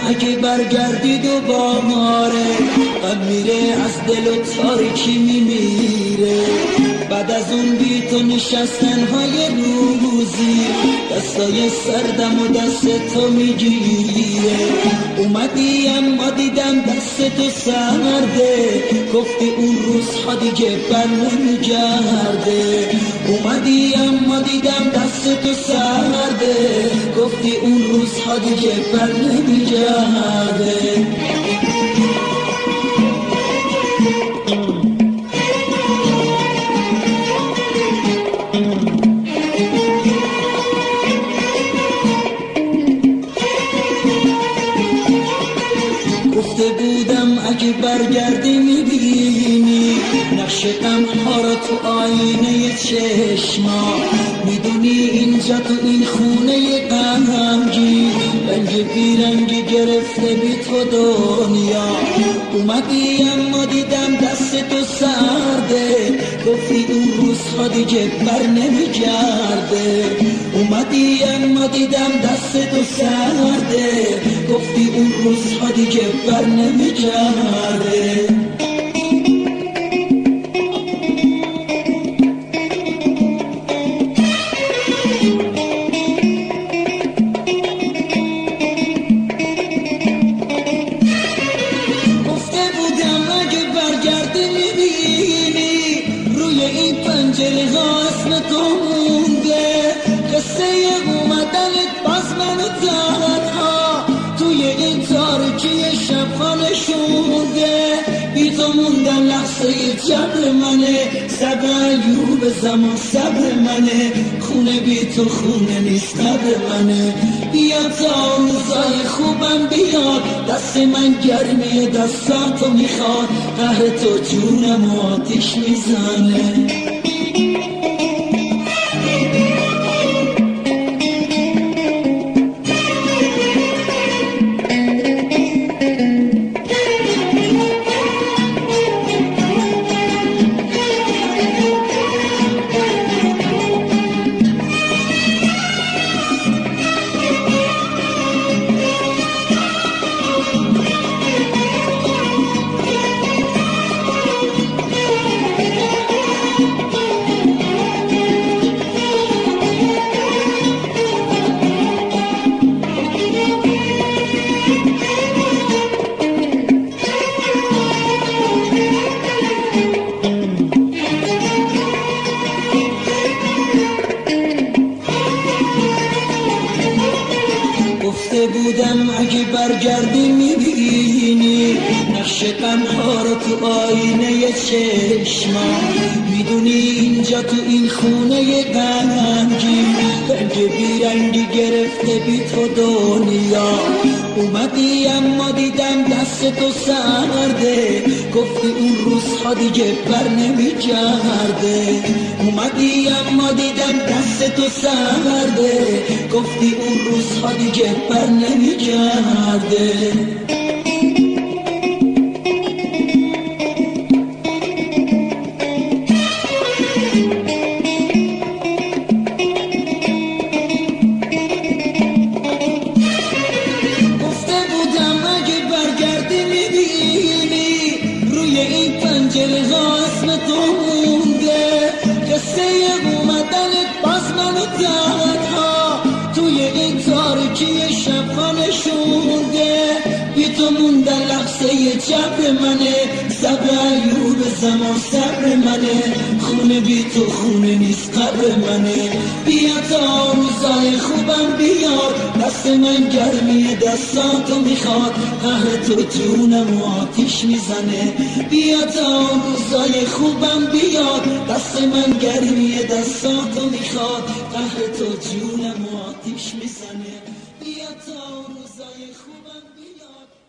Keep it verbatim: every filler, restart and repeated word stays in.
اگه برگردی دوباره غم میره از دل و تاریکی میمیره. بعد از اون بی تو نشستن های روزی دستای سردم و دست تو میگیره. اومدی اما دیدم دست تو سرده، گفتی اون روزها دیگه بر نمیگرده. اومدی اما دیدم دست تو سرده، گفتی اون روزها دیگه بر نمیگرده. گفته بودم اگه برگردی میبینی نقش غمها رو تو آینه چشما. میدونی اینجا تو این خونه غمگین رنگ بیرنگی گرفته بی تو دنیا. اومدی اما دیدم دست تو سرده، گفتی اون روزها دیگه بر نمیگرده. اومدی اما دیدم دست تو سرده، گفتی اون روزها دیگه بر نمیگرده. پنجره ها اسم تو مونده، قصه اومدنت باز منو تنها توی این تاریکی شب ها نشونده. بی تو موندن لحظه جبر منه، صبر ایوب زمان صبر منه. خونه بی تو خونه نیست قبر منه. بیا تا روزای خوبم بیاد، دست من گرمه دستاتو میخواد. قهر تو جونم آتیش میزنه. گفته بودم اگه برگردی میبینی نقش غمها رو تو آینه چشما. میدونی اینجا تو این خونه غمگین رنگ بیرنگی گرفته بی تو دنیا. اومدی اما دیدم دست تو سرده، گفتی اون روزها دیگه بر نمیگرده. اومدی اما دیدم دست تو سرده، گفتی اون روزها دیگه بر نمیگرده. پنجره ها اسم تو مونده، قصه اومدنت باز منو تنها توی این تاریکی شب ها نشونده. بی تو موندن لحظه جبر منه، صبر ایوب زمان صبر منه. خونه بی تو خونه نیست قبر منه. بیا تا روزای خوبم بیاد، دست من گرمی دستاتو میخواد. قهر تو جونم آتیش میزنه. بیا تا روزای خوبم بیاد، دست من گرمی دستاتو میخواد. قهر تو جونم آتیش میزنه. بیا تا روزای خوبم بیاد.